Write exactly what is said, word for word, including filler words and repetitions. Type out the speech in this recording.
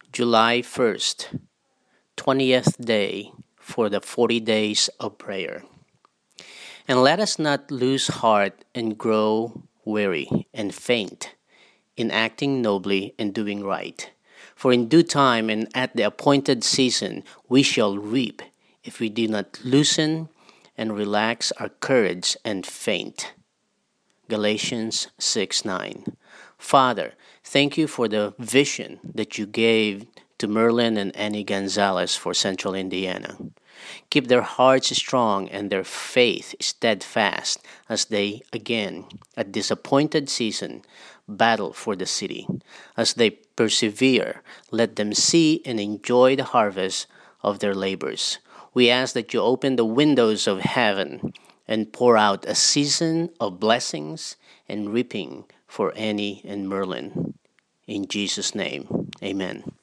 July first, twentieth day for the forty days of prayer. And let us not lose heart and grow weary and faint in acting nobly and doing right. For in due time and at the appointed season we shall reap if we do not loosen and relax our courage and faint. Galatians six nine. Father, thank you for the vision that you gave to Merlin and Annie Gonzalez for Central Indiana. Keep their hearts strong and their faith steadfast as they again, at this appointed season, battle for the city. As they persevere, let them see and enjoy the harvest of their labors. We ask that you open the windows of heaven and pour out a season of blessings and reaping for Annie and Merlin. In Jesus' name, amen.